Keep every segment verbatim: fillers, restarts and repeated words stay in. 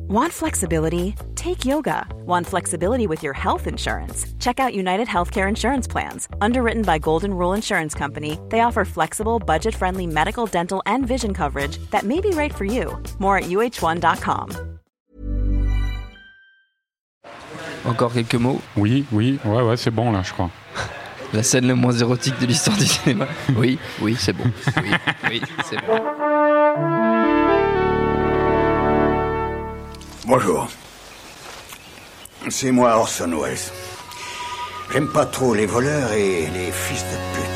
Want flexibility? Take yoga. Want flexibility with your health insurance? Check out United Healthcare Insurance Plans. Underwritten by Golden Rule Insurance Company, they offer flexible, budget-friendly medical, dental, and vision coverage that may be right for you. More at U H one dot com. Encore quelques mots? Oui, oui, ouais, ouais, c'est bon là, je crois. La scène la moins érotique de l'histoire du cinéma. Oui, oui, c'est bon. Oui, oui, c'est bon. Bonjour. C'est moi Orson Welles. J'aime pas trop les voleurs et les fils de pute.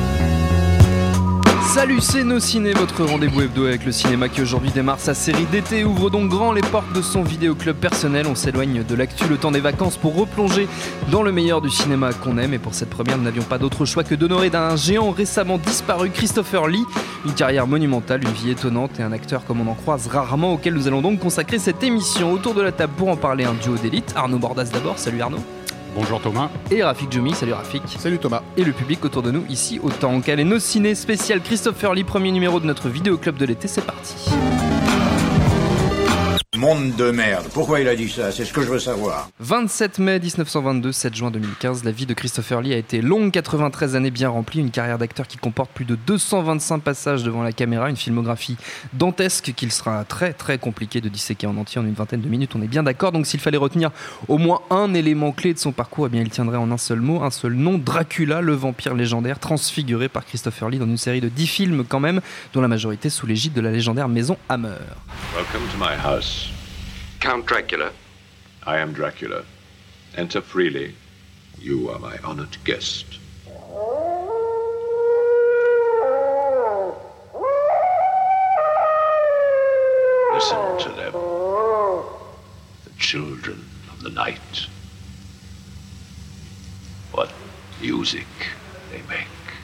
Salut, c'est Nos Ciné, votre rendez-vous hebdo avec le cinéma qui aujourd'hui démarre sa série d'été, ouvre donc grand les portes de son vidéoclub personnel. On s'éloigne de l'actu, le temps des vacances pour replonger dans le meilleur du cinéma qu'on aime. Et pour cette première, nous n'avions pas d'autre choix que d'honorer d'un géant récemment disparu, Christopher Lee. Une carrière monumentale, une vie étonnante et un acteur comme on en croise rarement, auquel nous allons donc consacrer cette émission. Autour de la table pour en parler, un duo d'élite. Arnaud Bordas d'abord, salut Arnaud. Bonjour Thomas. Et Rafik Djoumi, salut Rafik. Salut Thomas. Et le public autour de nous ici au Tank. Allez, Nos Ciné spécial Christopher Lee, premier numéro de notre vidéoclub de l'été, c'est parti. Monde de merde. Pourquoi il a dit ça? C'est ce que je veux savoir. vingt-sept mai dix-neuf cent vingt-deux, sept juin deux mille quinze, la vie de Christopher Lee a été longue, quatre-vingt-treize années bien remplies, une carrière d'acteur qui comporte plus de deux cent vingt-cinq passages devant la caméra, une filmographie dantesque qu'il sera très très compliqué de disséquer en entier en une vingtaine de minutes, on est bien d'accord. Donc s'il fallait retenir au moins un élément clé de son parcours, eh bien il tiendrait en un seul mot, un seul nom, Dracula, le vampire légendaire transfiguré par Christopher Lee dans une série de dix films quand même, dont la majorité sous l'égide de la légendaire maison Hammer. Welcome to my house. Count Dracula. I am Dracula. Enter freely. You are my honored guest. Listen to them. The children of the night. What music they make.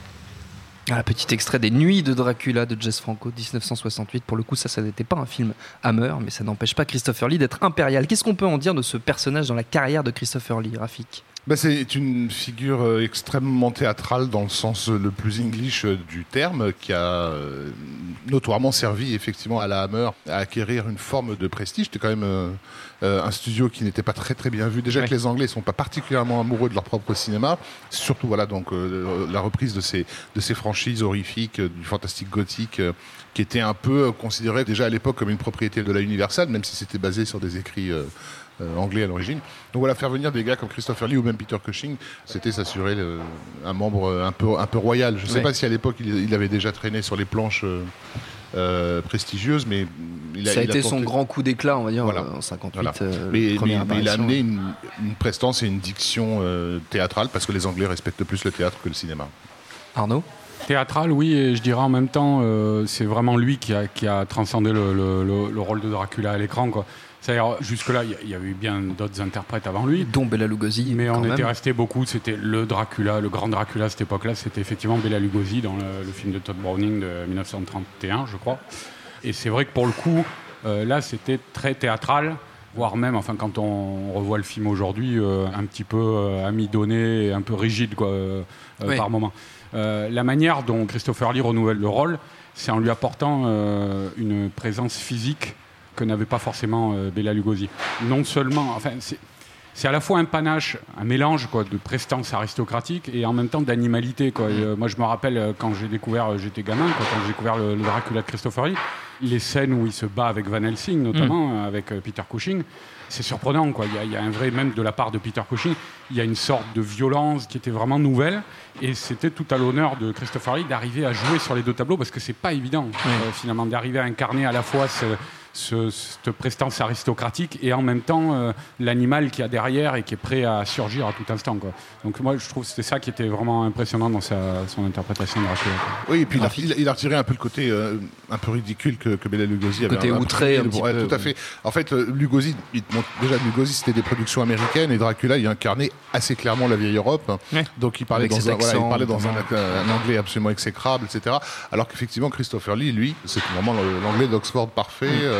Ah, petit extrait des Nuits de Dracula de Jess Franco, dix-neuf cent soixante-huit. Pour le coup, ça, ça n'était pas un film Hammer, mais ça n'empêche pas Christopher Lee d'être impérial. Qu'est-ce qu'on peut en dire de ce personnage dans la carrière de Christopher Lee, Rafik ? Ben, c'est une figure extrêmement théâtrale dans le sens le plus English du terme, qui a euh, notoirement servi effectivement à la Hammer à acquérir une forme de prestige. C'était quand même euh, euh, un studio qui n'était pas très très bien vu. Déjà ouais. que les Anglais ne sont pas particulièrement amoureux de leur propre cinéma, surtout voilà donc euh, la reprise de ces de ces franchises horrifiques euh, du fantastique gothique euh, qui était un peu euh, considéré déjà à l'époque comme une propriété de la Universal, même si c'était basé sur des écrits euh, Euh, anglais à l'origine. Donc voilà, faire venir des gars comme Christopher Lee ou même Peter Cushing, c'était s'assurer le, un membre un peu, un peu royal. Je ne sais ouais. pas si à l'époque il, il avait déjà traîné sur les planches euh, euh, prestigieuses, mais il a, ça a il été a tenté... son grand coup d'éclat, on va dire, voilà. en cinquante-huit. Voilà. Euh, mais, mais, mais il a amené une, une prestance et une diction euh, théâtrale, parce que les Anglais respectent plus le théâtre que le cinéma. Arnaud ? Théâtral, oui, et je dirais en même temps, euh, c'est vraiment lui qui a, qui a transcendé le, le, le, le rôle de Dracula à l'écran, quoi. C'est-à-dire, jusque-là, il y, y a eu bien d'autres interprètes avant lui. Dont Bela Lugosi. Mais on même. était resté beaucoup, c'était le Dracula, le grand Dracula à cette époque-là, c'était effectivement Bela Lugosi dans le, le film de Todd Browning de dix-neuf cent trente et un, je crois. Et c'est vrai que pour le coup, euh, là, c'était très théâtral, voire même, enfin, quand on revoit le film aujourd'hui, euh, un petit peu euh, amidonné, un peu rigide, quoi, euh, oui. par moment. Euh, la manière dont Christopher Lee renouvelle le rôle, c'est en lui apportant euh, une présence physique que n'avait pas forcément euh, Bela Lugosi. Non seulement, enfin, c'est, c'est à la fois un panache, un mélange quoi, de prestance aristocratique et en même temps d'animalité. Quoi. Et, euh, moi, je me rappelle quand j'ai découvert, j'étais gamin, quoi, quand j'ai découvert le, le Dracula de Christopher Lee, les scènes où il se bat avec Van Helsing, notamment mmh. avec euh, Peter Cushing. C'est surprenant, quoi. Il y a, il y a un vrai, même de la part de Peter Cushing, il y a une sorte de violence qui était vraiment nouvelle. Et c'était tout à l'honneur de Christopher Lee d'arriver à jouer sur les deux tableaux parce que c'est pas évident, oui. euh, finalement, d'arriver à incarner à la fois ce, ce, cette prestance aristocratique et en même temps euh, l'animal qu'il y a derrière et qui est prêt à surgir à tout instant, quoi. Donc moi, je trouve que c'était ça qui était vraiment impressionnant dans sa, son interprétation de Dracula. Oui, et puis il a, il, il a retiré un peu le côté euh, un peu ridicule que, que Bela Lugosi avait. Côté outré, un petit ouais, peu. Tout à fait. En fait, euh, Lugosi, il, bon, déjà Lugosi, c'était des productions américaines et Dracula, il incarnait assez clairement la vieille Europe. Ouais. Donc il parlait, dans un, accent, voilà, il parlait dans un, un anglais absolument exécrable, et cetera. Alors qu'effectivement, Christopher Lee, lui, c'est vraiment l'anglais d'Oxford parfait. Mmh. Euh,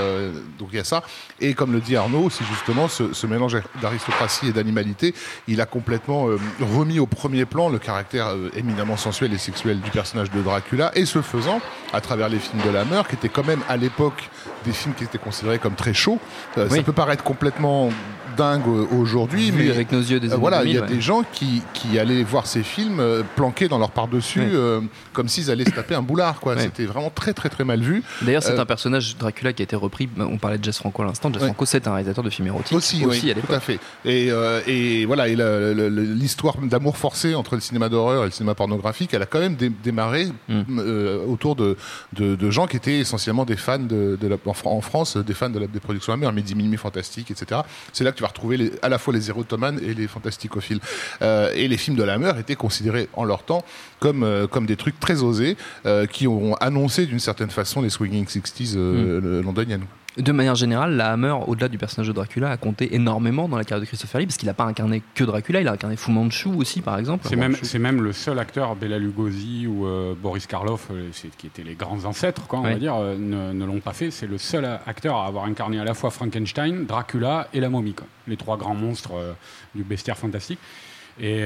euh, donc il y a ça. Et comme le dit Arnaud, c'est justement ce, ce mélange d'aristocratie et d'animalité. Il a complètement euh, remis au premier plan le caractère euh, éminemment sensuel et sexuel du personnage de Dracula, et ce faisant, à travers les films de la Hammer, qui étaient quand même à l'époque des films qui étaient considérés comme très chauds. Euh, oui. Ça peut paraître complètement dingue aujourd'hui, Vu mais avec nos yeux des euh, voilà, il y a ouais. des gens qui, qui allaient voir ces films euh, planqués dans leur par-dessus, ouais. euh, comme s'ils allaient se taper un boulard, quoi. Ouais. C'était vraiment très très très mal vu. D'ailleurs, c'est euh, un personnage Dracula qui a été repris. On parlait de Jess Franco à l'instant. Jess ouais. Franco, c'est un réalisateur de films érotiques aussi, aussi oui, à l'époque. Tout à fait. Et, euh, et voilà, et la, la, la, l'histoire d'amour forcé entre le cinéma d'horreur et le cinéma pornographique, elle a quand même dé- démarré mm. euh, autour de, de, de gens qui étaient essentiellement des fans de, de la, en France, des fans de la, des productions Hammer, Midi Minuit Fantastique, et cetera. C'est là que tu vas retrouver les, à la fois les érotomanes et les fantasticophiles. Euh, et les films de la Hammer étaient considérés en leur temps comme, euh, comme des trucs très osés euh, qui ont annoncé d'une certaine façon les swinging sixties euh, mm. londoniennes. De manière générale, la Hammer, au-delà du personnage de Dracula, a compté énormément dans la carrière de Christopher Lee, parce qu'il n'a pas incarné que Dracula, il a incarné Fu Manchu aussi, par exemple. C'est, même, c'est même le seul acteur, Bela Lugosi ou euh, Boris Karloff, euh, qui étaient les grands ancêtres, quoi, on ouais. va dire, euh, ne, ne l'ont pas fait. C'est le seul acteur à avoir incarné à la fois Frankenstein, Dracula et la momie, quoi. Les trois grands monstres euh, du bestiaire fantastique. Et,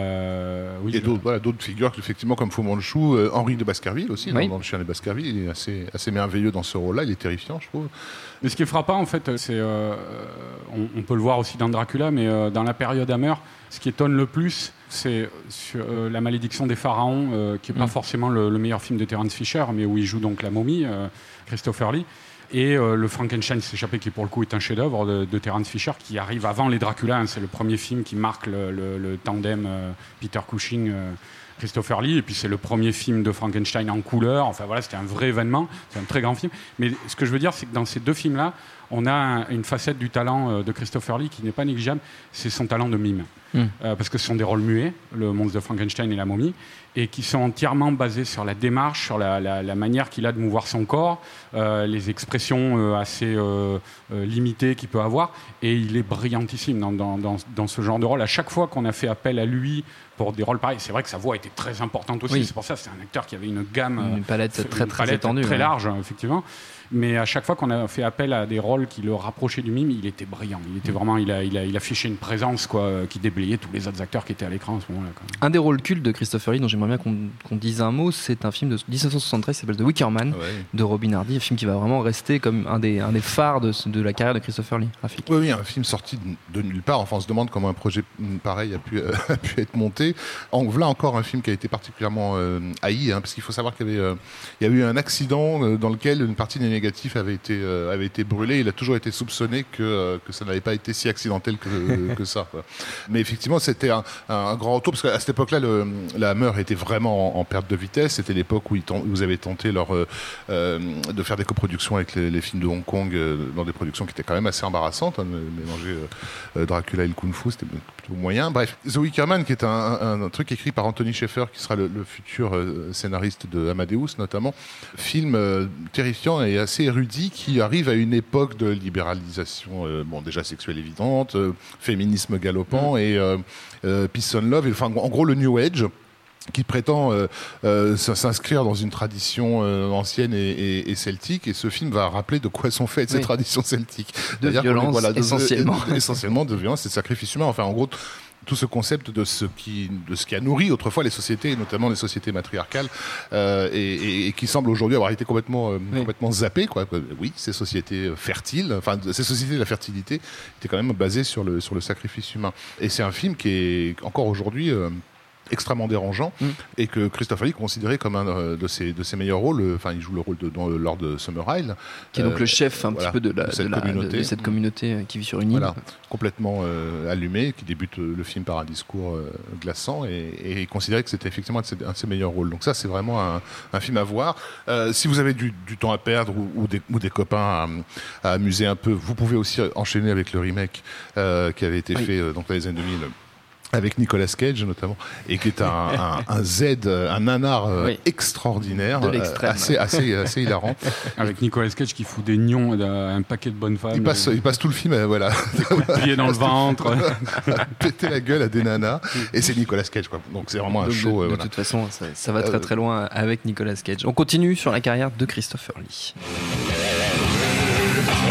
euh, oui, et d'autres, je... voilà, d'autres figures, effectivement, comme Fu Manchu, euh, Henri de Baskerville aussi, oui. dans, dans Le Chien de Baskerville, il est assez, assez merveilleux dans ce rôle-là, il est terrifiant, je trouve. Mais ce qui est frappant, en fait, c'est, euh, on, on peut le voir aussi dans Dracula, mais euh, dans la période Hammer, ce qui étonne le plus, c'est sur, euh, La Malédiction des Pharaons, euh, qui n'est pas mmh. forcément le, le meilleur film de Terence Fisher, mais où il joue donc la momie, euh, Christopher Lee. Et euh, le Frankenstein s'échappé, qui pour le coup est un chef-d'œuvre de, de Terence Fisher, qui arrive avant les Dracula. Hein, c'est le premier film qui marque le, le, le tandem euh, Peter Cushing, euh, Christopher Lee. Et puis c'est le premier film de Frankenstein en couleur. Enfin voilà, c'était un vrai événement. C'est un très grand film. Mais ce que je veux dire, c'est que dans ces deux films-là, on a un, une facette du talent euh, de Christopher Lee qui n'est pas négligeable. C'est son talent de mime. Mmh. Euh, parce que ce sont des rôles muets, le monstre de Frankenstein et la momie, et qui sont entièrement basés sur la démarche, sur la, la, la manière qu'il a de mouvoir son corps, euh, les expressions euh, assez euh, euh, limitées qu'il peut avoir, et il est brillantissime dans, dans, dans, dans ce genre de rôle. À chaque fois qu'on a fait appel à lui pour des rôles pareils, c'est vrai que sa voix était très importante aussi, oui. c'est pour ça que c'est un acteur qui avait une gamme, une palette euh, très, une très, palette étendue, très ouais. large, effectivement. Mais à chaque fois qu'on a fait appel à des rôles qui le rapprochaient du mime, il était brillant. Il était vraiment, il a, il a, il affichait une présence, quoi, qui déblayait tous les autres acteurs qui étaient à l'écran à ce moment-là, quoi. Un des rôles cultes de Christopher Lee dont j'aimerais bien qu'on, qu'on dise un mot, c'est un film de dix-neuf cent soixante-treize qui s'appelle The Wicker Man, ouais. de Robin Hardy, un film qui va vraiment rester comme un des, un des phares de, de la carrière de Christopher Lee. Rafik. Oui, oui, un film sorti de, de nulle part. Enfin, on se demande comment un projet pareil a pu, euh, a pu être monté. En voilà encore un film qui a été particulièrement euh, haï, hein, parce qu'il faut savoir qu'il y avait, euh, il y a eu un accident euh, dans lequel une partie des négatifs avait été Euh, avait été brûlé. Il a toujours été soupçonné que, euh, que ça n'avait pas été si accidentel que, que ça, quoi. Mais effectivement, c'était un, un grand retour, parce qu'à cette époque-là, le, la Hammer était vraiment en, en perte de vitesse. C'était l'époque où ils, où ils avaient tenté leur, euh, euh, de faire des coproductions avec les, les films de Hong Kong, euh, dans des productions qui étaient quand même assez embarrassantes. Hein, mélanger euh, Dracula et le Kung Fu, c'était plutôt moyen. Bref, The Wicker Man, qui est un, un, un truc écrit par Anthony Sheffer, qui sera le, le futur euh, scénariste de Amadeus, notamment. Film euh, terrifiant et assez érudit, qui arrive à une époque de libéralisation, euh, bon, déjà sexuelle évidente, euh, féminisme galopant, mmh. et euh, euh, Peace and Love, et, enfin, en gros le New Age, qui prétend euh, euh, s'inscrire dans une tradition euh, ancienne et, et, et celtique, et ce film va rappeler de quoi sont faites oui. ces traditions celtiques. De C'est-à-dire violence, voilà, de, essentiellement. De, de, essentiellement de violence et de sacrifice humain. Enfin, en gros, tout ce concept de ce qui, de ce qui a nourri autrefois les sociétés, et notamment les sociétés matriarcales, euh, et, et, et qui semble aujourd'hui avoir été complètement, euh, oui. complètement zappé, quoi. Oui, ces sociétés fertiles, enfin, ces sociétés de la fertilité étaient quand même basées sur le, sur le sacrifice humain. Et c'est un film qui est encore aujourd'hui euh, extrêmement dérangeant, mmh. et que Christopher Lee considérait comme un euh, de ses de ses meilleurs rôles. Enfin, il joue le rôle de dans Lord Summer Isle, qui est donc euh, le chef un voilà, petit peu de, la, de, cette, de, la, communauté. De, de cette communauté qui vit sur une île, voilà, complètement euh, allumé, qui débute le film par un discours euh, glaçant, et, et il considérait que c'était effectivement un de, ses, un de ses meilleurs rôles. Donc ça, c'est vraiment un, un film à voir. Euh, si vous avez du, du temps à perdre, ou, ou, des, ou des copains à, à amuser un peu, vous pouvez aussi enchaîner avec le remake euh, qui avait été oui. fait euh, donc dans les années deux mille. Avec Nicolas Cage notamment, et qui est un, un, un Z, un nanar euh, oui. extraordinaire, de euh, assez, assez, assez hilarant. Avec Nicolas Cage qui fout des nions à un paquet de bonnes femmes. Il passe, il passe tout le film, euh, voilà. Des coups de pied dans le ventre. Péter la gueule à des nanas. Et c'est Nicolas Cage, quoi. Donc c'est vraiment un Donc, show. De, euh, de voilà. toute façon, ça, ça va très très loin avec Nicolas Cage. On continue sur la carrière de Christopher Lee.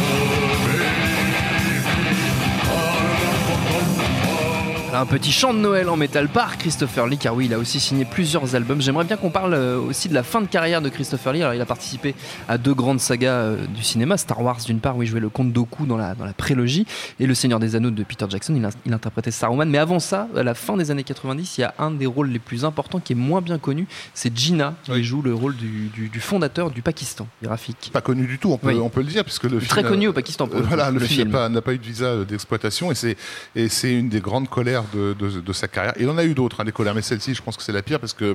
Un petit chant de Noël en métal par Christopher Lee, car oui, il a aussi signé plusieurs albums. J'aimerais bien qu'on parle aussi de la fin de carrière de Christopher Lee. Alors, il a participé à deux grandes sagas du cinéma, Star Wars d'une part, où il jouait le comte Dooku dans la, dans la prélogie, et Le Seigneur des Anneaux de Peter Jackson, il, a, il interprétait Saruman. Mais avant ça, à la fin des années quatre-vingt-dix, il y a un des rôles les plus importants qui est moins bien connu, c'est Jinnah, qui oui. joue le rôle du, du, du fondateur du Pakistan, Rafik. Pas connu du tout, on peut, oui. on peut le dire, puisque le film... Très connu au Pakistan. Pour euh, voilà, le, le film n'a pas, n'a pas eu de visa d'exploitation, et c'est, et c'est une des grandes colères de, de, de sa carrière. Il en a eu d'autres, hein, des colères, mais celle-ci, je pense que c'est la pire, parce que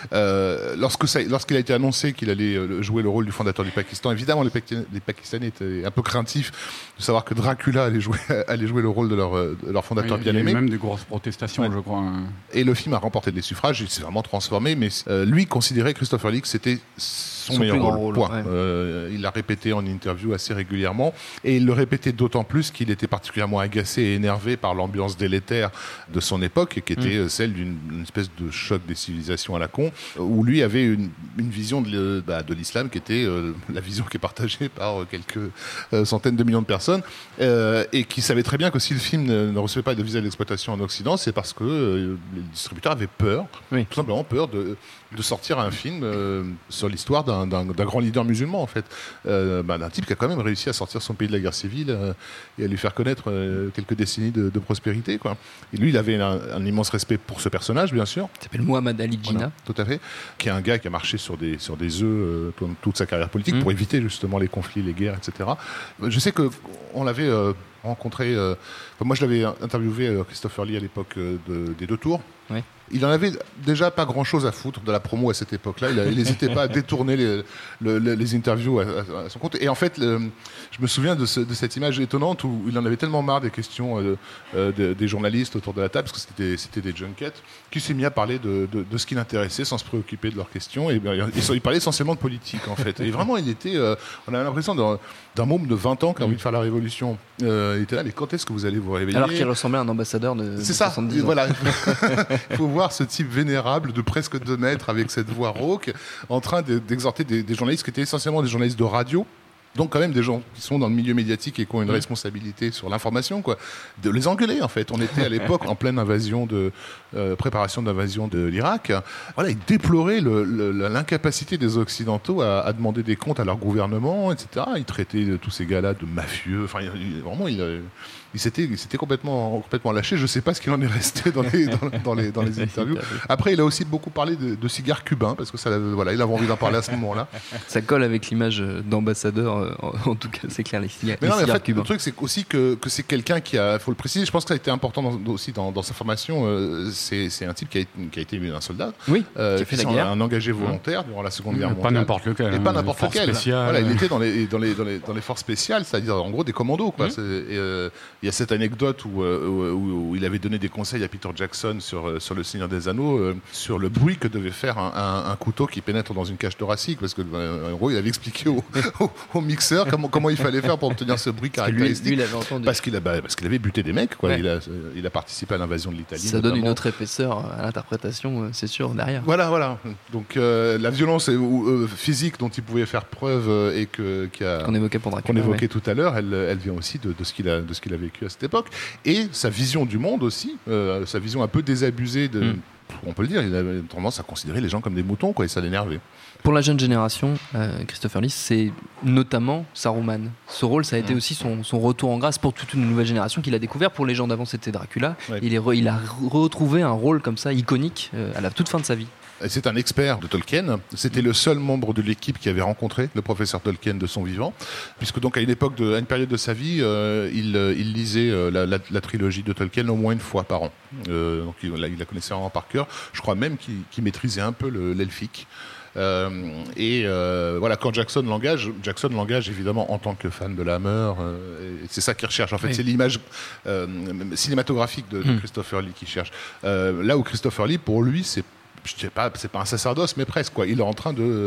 euh, lorsque ça, lorsqu'il a été annoncé qu'il allait jouer le rôle du fondateur du Pakistan, évidemment, les, Paki- les Pakistanais étaient un peu craintifs de savoir que Dracula allait jouer, allait jouer le rôle de leur, de leur fondateur oui, bien-aimé. Il y a eu même des grosses protestations, ouais. je crois. Et le film a remporté des suffrages, il s'est vraiment transformé, mais euh, lui considérait Christopher Lee que c'était son, son meilleur rôle. rôle point. Ouais. Euh, il l'a répété en interview assez régulièrement, et il le répétait d'autant plus qu'il était particulièrement agacé et énervé par l'ambiance délétère de son époque, qui était mmh. celle d'une espèce de choc des civilisations à la con, où lui avait une, une vision de, bah, de l'islam qui était euh, la vision qui est partagée par quelques euh, centaines de millions de personnes, euh, et qui savait très bien que si le film ne, ne recevait pas de visa d'exploitation en Occident, c'est parce que euh, les distributeurs avaient peur, oui. tout simplement peur de, de sortir un film euh, sur l'histoire d'un, d'un, d'un grand leader musulman, en fait, euh, bah, d'un type qui a quand même réussi à sortir son pays de la guerre civile euh, et à lui faire connaître euh, quelques décennies de, de prospérité, quoi. Et lui, il avait un, un immense respect pour ce personnage, bien sûr. Il s'appelle Mohamed Ali Jinnah. Voilà, tout à fait. Qui est un gars qui a marché sur des, sur des œufs euh, pendant toute sa carrière politique mmh. pour éviter justement les conflits, les guerres, et cetera. Je sais qu'on l'avait euh, rencontré... Euh, enfin, moi, je l'avais interviewé, euh, Christopher Lee, à l'époque euh, de, des Deux Tours. Oui. Il en avait déjà pas grand-chose à foutre de la promo à cette époque-là. Il n'hésitait pas à détourner les, le, les interviews à, à son compte. Et en fait, le, je me souviens de, ce, de cette image étonnante où il en avait tellement marre des questions euh, euh, de, des journalistes autour de la table, parce que c'était, c'était des junkets, qu'il s'est mis à parler de, de, de ce qui l'intéressait sans se préoccuper de leurs questions. Et bien, il, il parlait essentiellement de politique, en fait. Et vraiment, il était... Euh, on a l'impression d'un, d'un môme de vingt ans qui a envie de faire la révolution. Euh, il était là, mais quand est-ce que vous allez vous réveiller ? Alors qu'il ressemblait à un ambassadeur de, C'est de ça, soixante-dix ans. Voilà. Il faut voir ce type vénérable de presque deux mètres avec cette voix rauque en train de, d'exhorter des, des journalistes qui étaient essentiellement des journalistes de radio. Donc quand même des gens qui sont dans le milieu médiatique et qui ont une responsabilité sur l'information, quoi, de les engueuler en fait. On était à l'époque en pleine invasion de euh, préparation d'invasion de l'Irak. Voilà, ils déploraient le, le, l'incapacité des Occidentaux à, à demander des comptes à leur gouvernement, et cetera. Ils traitaient tous ces gars-là de mafieux. Enfin, il, vraiment, il, il s'était, il s'était complètement, complètement lâché. Je ne sais pas ce qu'il en est resté dans les, dans, dans les, dans les interviews. Après, il a aussi beaucoup parlé de, de cigares cubains parce que ça, voilà, il avait envie d'en parler à ce moment-là. Ça colle avec l'image d'ambassadeur. En tout cas, c'est clair, les cigares, mais non, les mais en fait, cubains. Le truc, c'est aussi que, que c'est quelqu'un qui a, il faut le préciser, je pense que ça a été important dans, aussi dans, dans sa formation, euh, c'est, c'est un type qui a, qui a été un soldat, oui, euh, qui a fait qui la guerre. Un engagé volontaire durant la Seconde mmh, Guerre pas mondiale. N'importe lequel. Et pas n'importe lequel. Voilà, il était dans les, dans, les, dans, les, dans les forces spéciales, c'est-à-dire en gros des commandos, quoi. Mmh. C'est, et, euh, il y a cette anecdote où, où, où, où il avait donné des conseils à Peter Jackson sur, sur Le Seigneur des Anneaux, euh, sur le bruit que devait faire un, un, un couteau qui pénètre dans une cage thoracique, parce que en gros, il avait expliqué au, au, au mixeur comment, comment il fallait faire pour obtenir ce bruit caractéristique. Lui, lui, il avait entendu. Parce qu'il, a, bah, parce qu'il avait buté des mecs, quoi. Ouais. Il, a, il a participé à l'invasion de l'Italie. Ça notamment. Donne une autre épaisseur à l'interprétation, c'est sûr, derrière. Voilà, voilà. Donc euh, la violence euh, physique dont il pouvait faire preuve euh, et que, qui a, qu'on évoquait, pour Dracula, qu'on évoquait ouais. tout à l'heure, elle, elle vient aussi de, de, ce qu'il a, de ce qu'il a vécu à cette époque. Et sa vision du monde aussi, euh, sa vision un peu désabusée de... Mm. On peut le dire, il avait tendance à considérer les gens comme des moutons, quoi, et ça l'énervait. Pour la jeune génération, euh, Christopher Lee, c'est notamment Saruman. Ce rôle, ça a été mmh. aussi son, son retour en grâce pour toute une nouvelle génération qu'il a découvert. Pour les gens d'avant, c'était Dracula. Ouais. Il, est re, il a retrouvé un rôle comme ça, iconique, euh, à la toute fin de sa vie. C'est un expert de Tolkien. C'était le seul membre de l'équipe qui avait rencontré le professeur Tolkien de son vivant, puisque donc à une époque, de, à une période de sa vie, euh, il, il lisait euh, la, la, la trilogie de Tolkien au moins une fois par an. Euh, donc il, il la connaissait vraiment par cœur. Je crois même qu'il, qu'il maîtrisait un peu le, l'elfique. Euh, et euh, voilà, quand Jackson l'engage, Jackson l'engage évidemment en tant que fan de la Hammer. Euh, et c'est ça qu'il recherche. En fait, oui. c'est l'image euh, cinématographique de, de Christopher Lee qu'il cherche. Euh, là où Christopher Lee, pour lui, c'est je sais pas, c'est pas un sacerdoce, mais presque, quoi. Il est en train de,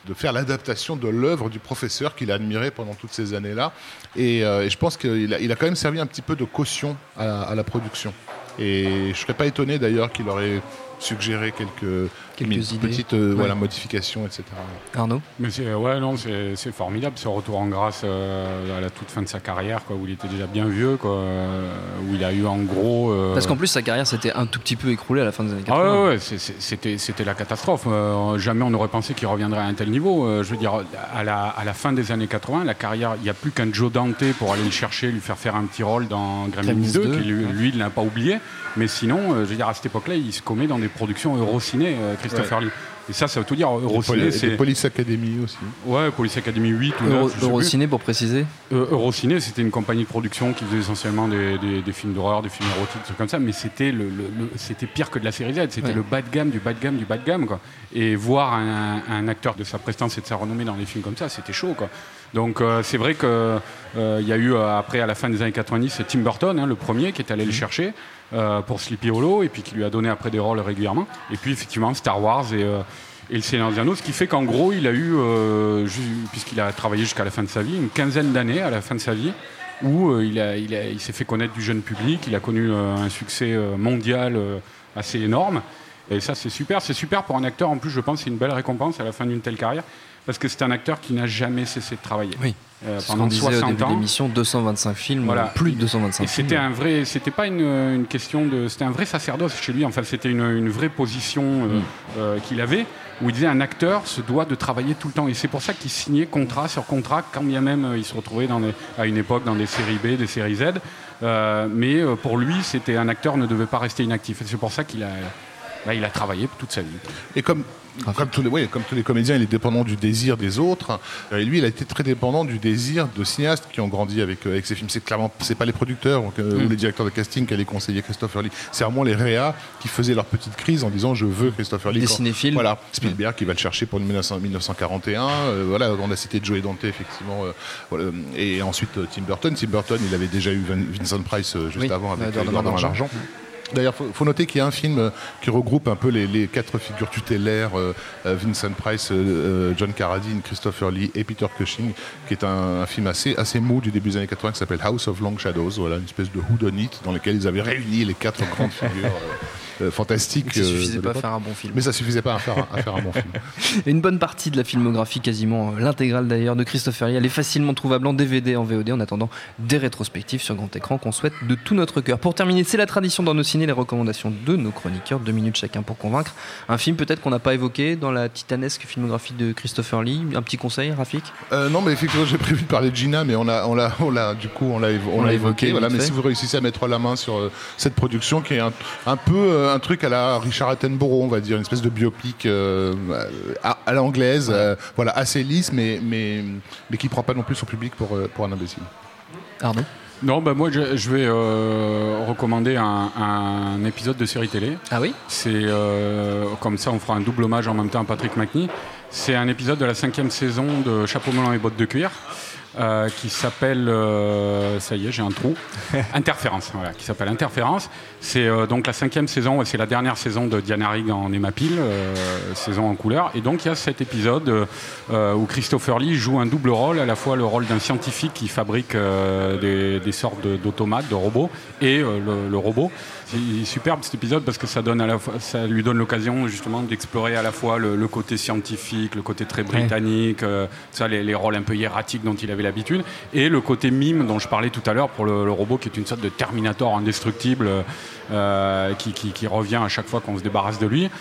de faire l'adaptation de l'œuvre du professeur qu'il a admiré pendant toutes ces années-là. Et, euh, et je pense qu'il a, il a quand même servi un petit peu de caution à, à la production. Et je serais pas étonné d'ailleurs qu'il aurait suggéré quelques, quelques idées. petites euh, ouais. voilà, modifications, et cetera. Arnaud ? Mais c'est, ouais, non, c'est, c'est formidable ce retour en grâce euh, à la toute fin de sa carrière, quoi, où il était déjà bien vieux, quoi, euh, où il a eu en gros. Euh... Parce qu'en plus, sa carrière s'était un tout petit peu écroulée à la fin des années Ah quatre-vingts. ouais, ouais, c'est, c'est, c'était, c'était la catastrophe. Euh, jamais on n'aurait pensé qu'il reviendrait à un tel niveau. Euh, je veux dire, à la, à la fin des années quatre-vingts, la carrière, il n'y a plus qu'un Joe Dante pour aller le chercher, lui faire faire un petit rôle dans Gremlins deux, qui lui, lui, il ne l'a pas oublié. Mais sinon, euh, je veux dire, à cette époque-là, il se commet dans des productions Eurociné, euh, Christopher ouais. Lee. Et ça, ça veut tout dire. Eurociné, c'est... Et Police Academy aussi. Ouais, Police Academy huit ou Euro, neuf. Eurociné, pour préciser euh, Eurociné, c'était une compagnie de production qui faisait essentiellement des, des, des films d'horreur, des films érotiques, des trucs comme ça. Mais c'était, le, le, le, c'était pire que de la série Z. C'était ouais. le bas de gamme, du bas de gamme, du bas de gamme, quoi. Et voir un, un acteur de sa prestance et de sa renommée dans des films comme ça, c'était chaud, quoi. Donc euh, c'est vrai qu'il euh, y a eu, euh, après, à la fin des années quatre-vingt-dix, c'est Tim Burton, hein, le premier, qui est allé mmh. le chercher euh, pour Sleepy Hollow, et puis qui lui a donné après des rôles régulièrement. Et puis, effectivement, Star Wars et... Euh, Et le Seigneur des Anneaux, ce qui fait qu'en gros, il a eu, euh, puisqu'il a travaillé jusqu'à la fin de sa vie, une quinzaine d'années à la fin de sa vie, où euh, il, a, il, a, il s'est fait connaître du jeune public, il a connu euh, un succès euh, mondial euh, assez énorme. Et ça, c'est super. C'est super pour un acteur, en plus, je pense, c'est une belle récompense à la fin d'une telle carrière, parce que c'est un acteur qui n'a jamais cessé de travailler. Oui. Euh, pendant soixante ans. Au début de l'émission, deux cent vingt-cinq films, voilà. plus de deux cent vingt-cinq et films. C'était un vrai, c'était pas une, une question de, c'était un vrai sacerdoce chez lui. Enfin, c'était une, une vraie position euh, mm. euh, qu'il avait, où il disait un acteur se doit de travailler tout le temps. Et c'est pour ça qu'il signait contrat sur contrat, quand bien même euh, il se retrouvait dans des, à une époque dans des séries B, des séries Z. Euh, mais euh, pour lui, c'était un acteur ne devait pas rester inactif. Et c'est pour ça qu'il a, bah, il a travaillé toute sa vie. Et comme Comme tous, les, oui, comme tous les comédiens, il est dépendant du désir des autres. Et lui, il a été très dépendant du désir de cinéastes qui ont grandi avec, avec ses films. C'est clairement, c'est pas les producteurs ou, mm. ou les directeurs de casting qui allaient conseiller Christopher Lee. C'est vraiment les réas qui faisaient leur petite crise en disant je veux Christopher Lee. Des cinéphiles. Voilà, Spielberg mm. qui va le chercher pour mille neuf cent quarante et un. Euh, voilà, on a cité Joe Dante effectivement. Euh, voilà, et ensuite euh, Tim Burton. Tim Burton, il avait déjà eu Vincent Price euh, juste oui, avant avec Edouard dans l'argent. D'ailleurs, il faut, faut noter qu'il y a un film qui regroupe un peu les, les quatre figures tutélaires, euh, Vincent Price, euh, John Carradine, Christopher Lee et Peter Cushing, qui est un, un film assez, assez mou du début des années quatre-vingts qui s'appelle House of Long Shadows, voilà, une espèce de whodunit dans lequel ils avaient réuni les quatre grandes figures euh, euh, fantastiques. Ça ne suffisait euh, pas à faire un bon film. Mais ça ne suffisait pas à faire, à faire un bon film. Une bonne partie de la filmographie, quasiment l'intégrale d'ailleurs, de Christopher Lee, elle est facilement trouvable en D V D, en V O D, en attendant des rétrospectives sur grand écran qu'on souhaite de tout notre cœur. Pour terminer, c'est la tradition dans nos ciné, les recommandations de nos chroniqueurs, deux minutes chacun pour convaincre. Un film peut-être qu'on n'a pas évoqué dans la titanesque filmographie de Christopher Lee. Un petit conseil, Rafik ? euh, Non, mais effectivement, j'ai prévu de parler de Gina, mais on l'a, on l'a, on l'a, du coup, on l'a, on, on l'a évoqué. évoqué voilà, mais fait. Si vous réussissez à mettre la main sur euh, cette production, qui est un, un peu euh, un truc à la Richard Attenborough, on va dire, une espèce de biopic euh, à, à l'anglaise, ouais. euh, voilà, assez lisse, mais mais mais qui prend pas non plus son public pour euh, pour un imbécile. Arnaud ? Non, bah moi je, je vais euh, recommander un, un épisode de série télé. Ah oui ? C'est euh, comme ça, on fera un double hommage en même temps à Patrick Macnee. C'est un épisode de la cinquième saison de Chapeau melon et bottes de cuir. Euh, qui s'appelle, euh, ça y est, j'ai un trou, Interférence, voilà, qui s'appelle Interférence. C'est euh, donc la cinquième saison, c'est la dernière saison de Diana Rigg en Emma Peel, euh, saison en couleur. Et donc il y a cet épisode euh, où Christopher Lee joue un double rôle, à la fois le rôle d'un scientifique qui fabrique euh, des, des sortes de, d'automates, de robots, et euh, le, le robot. C'est superbe cet épisode parce que ça, donne à la fois, ça lui donne l'occasion justement d'explorer à la fois le, le côté scientifique, le côté très britannique, ouais. euh, ça, les, les rôles un peu hiératiques dont il avait l'habitude, et le côté mime dont je parlais tout à l'heure pour le, le robot qui est une sorte de Terminator indestructible euh, qui, qui, qui revient à chaque fois qu'on se débarrasse de lui.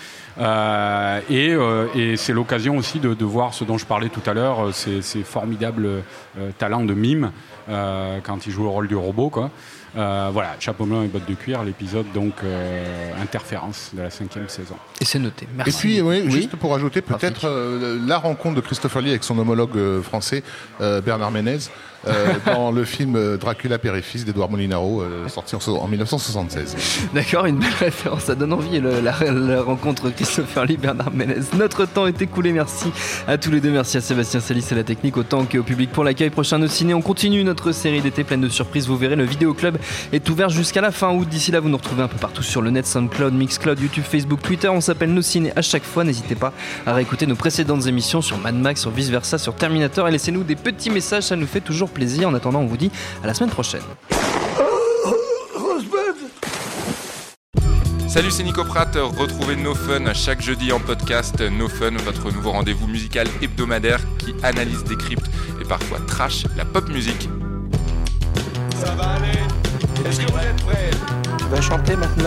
Euh, et, euh, et c'est l'occasion aussi de, de voir ce dont je parlais tout à l'heure, ces, ces formidables euh, talents de mime euh, quand il joue le rôle du robot, quoi. Euh, voilà, Chapeau melon et bottes de cuir, l'épisode donc euh, Interférence de la cinquième saison. Et c'est noté. Merci. Et puis, oui, oui. Juste pour ajouter peut-être euh, la rencontre de Christopher Lee avec son homologue euh, français euh, Bernard Ménez euh, dans le film Dracula Père et Fils d'Edouard Molinaro, euh, sorti en, en mille neuf cent soixante-seize. D'accord, une belle référence, ça donne envie le, la, la rencontre Christopher Lee, Bernard Ménez. Notre temps est écoulé, merci à tous les deux, merci à Sébastien Salis à la technique, autant qu'au public pour l'accueil. Prochain Nos Ciné, on continue notre série d'été pleine de surprises, vous verrez, le Vidéo Club est ouvert jusqu'à la fin août. D'ici là, vous nous retrouvez un peu partout sur le net, SoundCloud, Mixcloud, YouTube, Facebook, Twitter, on s'appelle Nos Ciné à chaque fois. N'hésitez pas à réécouter nos précédentes émissions sur Mad Max, sur Vice Versa, sur Terminator, et laissez-nous des petits messages, ça nous fait toujours plaisir. En attendant, on vous dit à la semaine prochaine. Salut, c'est Nico Pratt, retrouvez No Fun chaque jeudi en podcast. No Fun, votre nouveau rendez-vous musical hebdomadaire qui analyse, décrypte et parfois trash la pop musique. Ça va aller. Est-ce que vous êtes prêts ? Tu vas chanter maintenant ?